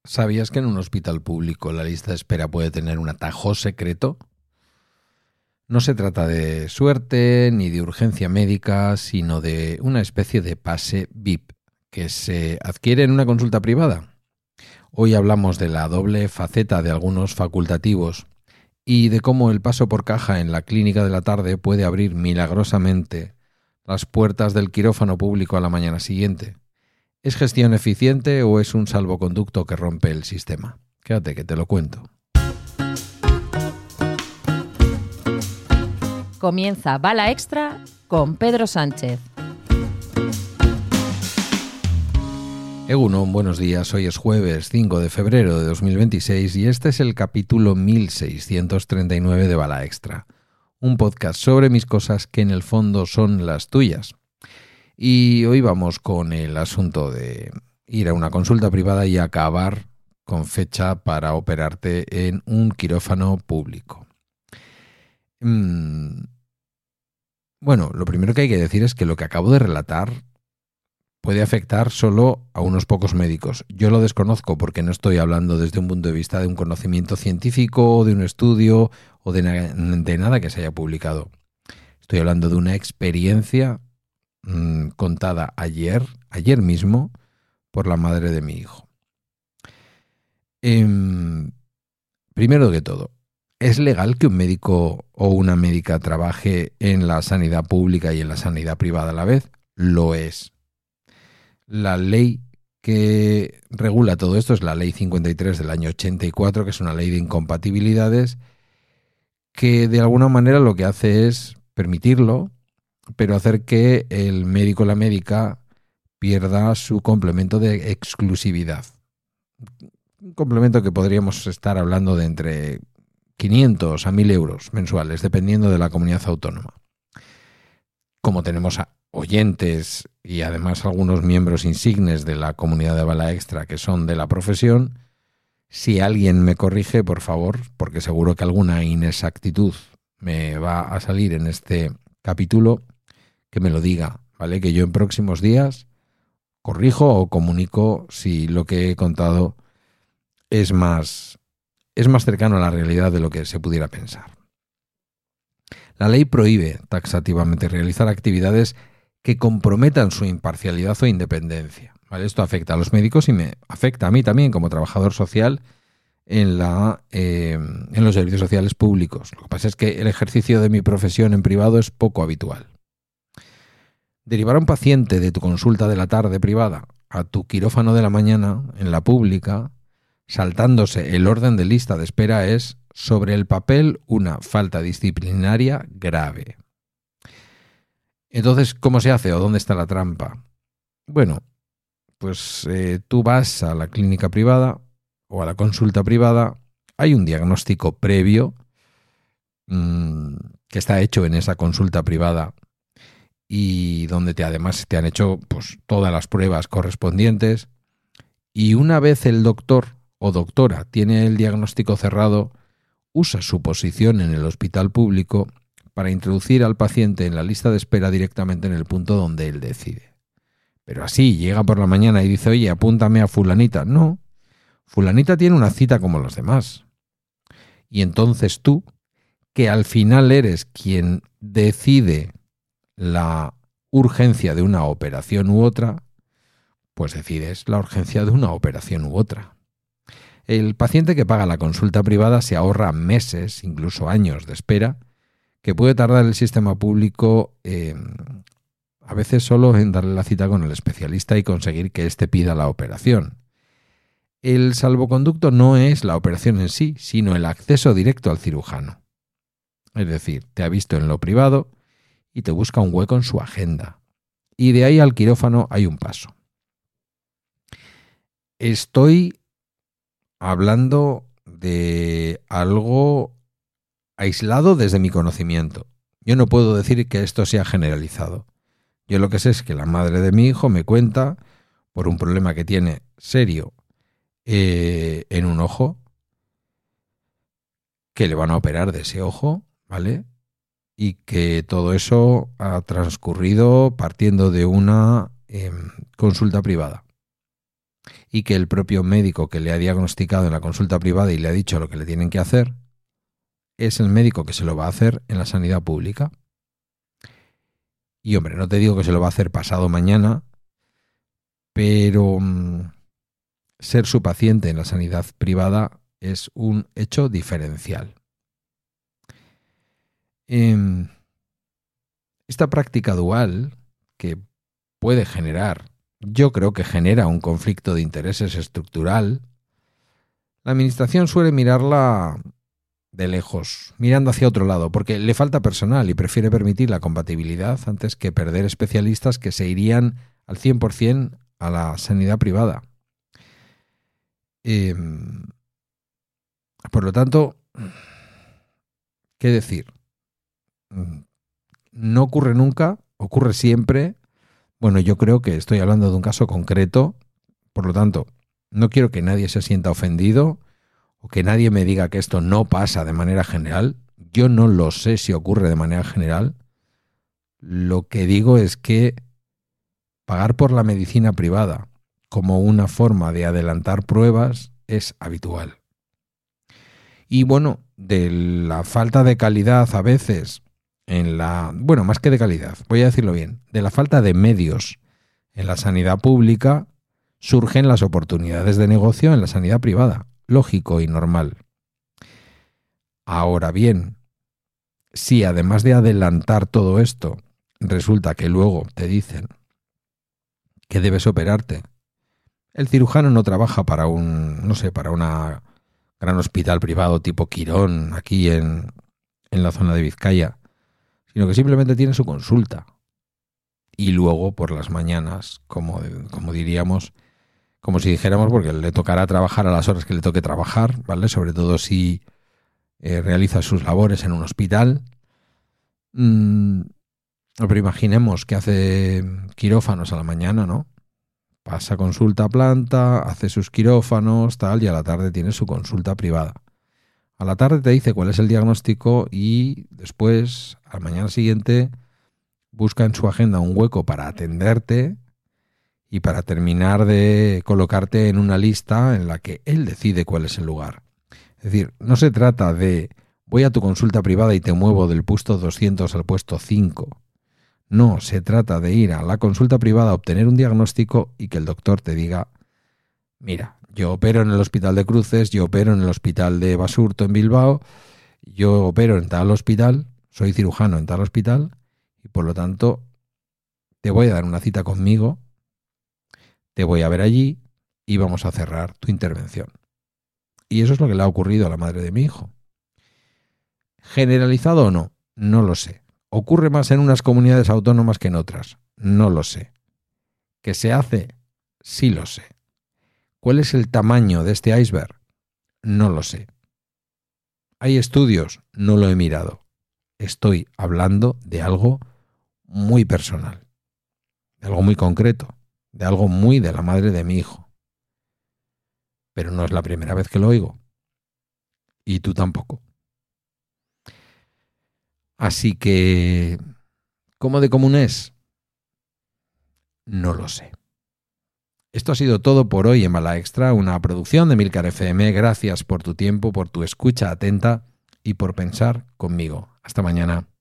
¿Sabías que en un hospital público la lista de espera puede tener un atajo secreto? No se trata de suerte ni de urgencia médica, sino de una especie de pase VIP que se adquiere en una consulta privada. Hoy hablamos de la doble faceta de algunos facultativos y de cómo el paso por caja en la clínica de la tarde puede abrir milagrosamente las puertas del quirófano público a la mañana siguiente. ¿Es gestión eficiente o es un salvoconducto que rompe el sistema? Quédate que te lo cuento. Comienza Bala Extra con Pedro Sánchez. Egunon, buenos días. Hoy es jueves 5 de febrero de 2026 y este es el capítulo 1639 de Bala Extra, un podcast sobre mis cosas que en el fondo son las tuyas. Y hoy vamos con el asunto de ir a una consulta privada y acabar con fecha para operarte en un quirófano público. Bueno, lo primero que hay que decir es que lo que acabo de relatar puede afectar solo a unos pocos médicos. Yo lo desconozco porque no estoy hablando desde un punto de vista de un conocimiento científico, de un estudio o de nada que se haya publicado. Estoy hablando de una experiencia contada ayer mismo, por la madre de mi hijo. Primero que todo, ¿es legal que un médico o una médica trabaje en la sanidad pública y en la sanidad privada a la vez? Lo es. La ley que regula todo esto es la Ley 53 del año 84, que es una ley de incompatibilidades que de alguna manera lo que hace es permitirlo, pero hacer que el médico o la médica pierda su complemento de exclusividad. Un complemento que podríamos estar hablando de entre 500 a 1.000 euros mensuales, dependiendo de la comunidad autónoma. Como tenemos oyentes y además algunos miembros insignes de la comunidad de Bala Extra que son de la profesión, si alguien me corrige, por favor, porque seguro que alguna inexactitud me va a salir en este capítulo, que me lo diga, ¿vale? Que yo en próximos días corrijo o comunico si lo que he contado es más cercano a la realidad de lo que se pudiera pensar. La ley prohíbe taxativamente realizar actividades que comprometan su imparcialidad o independencia, ¿vale? Esto afecta a los médicos y me afecta a mí también como trabajador social en los servicios sociales públicos. Lo que pasa es que el ejercicio de mi profesión en privado es poco habitual. Derivar a un paciente de tu consulta de la tarde privada a tu quirófano de la mañana en la pública, saltándose el orden de lista de espera, es, sobre el papel, una falta disciplinaria grave. Entonces, ¿cómo se hace o dónde está la trampa? Bueno, pues tú vas a la clínica privada o a la consulta privada, hay un diagnóstico previo que está hecho en esa consulta privada y donde además te han hecho pues todas las pruebas correspondientes, y una vez el doctor o doctora tiene el diagnóstico cerrado, usa su posición en el hospital público para introducir al paciente en la lista de espera directamente en el punto donde él decide. Pero así, llega por la mañana y dice, oye, apúntame a fulanita. No, fulanita tiene una cita como los demás. Y entonces tú, que al final eres quien decide la urgencia de una operación u otra, pues decides la urgencia de una operación u otra. El paciente que paga la consulta privada se ahorra meses, incluso años de espera, que puede tardar el sistema público a veces solo en darle la cita con el especialista y conseguir que éste pida la operación. El salvoconducto no es la operación en sí, sino el acceso directo al cirujano. Es decir, te ha visto en lo privado y te busca un hueco en su agenda. Y de ahí al quirófano hay un paso. Estoy hablando de algo aislado desde mi conocimiento. Yo no puedo decir que esto sea generalizado. Yo lo que sé es que la madre de mi hijo me cuenta por un problema que tiene serio en un ojo, que le van a operar de ese ojo, ¿vale? Y que todo eso ha transcurrido partiendo de una consulta privada. y que el propio médico que le ha diagnosticado en la consulta privada y le ha dicho lo que le tienen que hacer es el médico que se lo va a hacer en la sanidad pública. Y hombre, no te digo que se lo va a hacer pasado mañana, pero ser su paciente en la sanidad privada es un hecho diferencial. Esta práctica dual que puede generar, yo creo que genera un conflicto de intereses estructural, la administración suele mirarla de lejos, mirando hacia otro lado, porque le falta personal y prefiere permitir la compatibilidad antes que perder especialistas que se irían al 100% a la sanidad privada. Por lo tanto, ¿qué decir? No ocurre nunca, ocurre siempre. Bueno, yo creo que estoy hablando de un caso concreto, por lo tanto, no quiero que nadie se sienta ofendido o que nadie me diga que esto no pasa de manera general. Yo no lo sé si ocurre de manera general. Lo que digo es que pagar por la medicina privada como una forma de adelantar pruebas es habitual. Y bueno, de la falta de calidad a veces más que de calidad, voy a decirlo bien, de la falta de medios en la sanidad pública surgen las oportunidades de negocio en la sanidad privada, lógico y normal. Ahora bien, si además de adelantar todo esto, resulta que luego te dicen que debes operarte, el cirujano no trabaja para para una gran hospital privado tipo Quirón aquí en la zona de Vizcaya, sino que simplemente tiene su consulta. Y luego por las mañanas, como diríamos, como si dijéramos, porque le tocará trabajar a las horas que le toque trabajar, ¿vale? Sobre todo si realiza sus labores en un hospital. Pero imaginemos que hace quirófanos a la mañana, ¿no? Pasa consulta a planta, hace sus quirófanos, tal, y a la tarde tiene su consulta privada. A la tarde te dice cuál es el diagnóstico y después, al mañana siguiente, busca en su agenda un hueco para atenderte y para terminar de colocarte en una lista en la que él decide cuál es el lugar. Es decir, no se trata de voy a tu consulta privada y te muevo del puesto 200 al puesto 5. No, se trata de ir a la consulta privada a obtener un diagnóstico y que el doctor te diga, mira, yo opero en el Hospital de Cruces, yo opero en el Hospital de Basurto en Bilbao, yo opero en tal hospital, soy cirujano en tal hospital y por lo tanto te voy a dar una cita conmigo, te voy a ver allí y vamos a cerrar tu intervención. Y eso es lo que le ha ocurrido a la madre de mi hijo. ¿Generalizado o no? No lo sé. ¿Ocurre más en unas comunidades autónomas que en otras? No lo sé. ¿Qué se hace? Sí lo sé. ¿Cuál es el tamaño de este iceberg? No lo sé. ¿Hay estudios? No lo he mirado. Estoy hablando de algo muy personal, de algo muy concreto, de algo muy de la madre de mi hijo. Pero no es la primera vez que lo oigo. Y tú tampoco. Así que, ¿cómo de común es? No lo sé. Esto ha sido todo por hoy en Bala Extra, una producción de Emilcar FM. Gracias por tu tiempo, por tu escucha atenta y por pensar conmigo. Hasta mañana.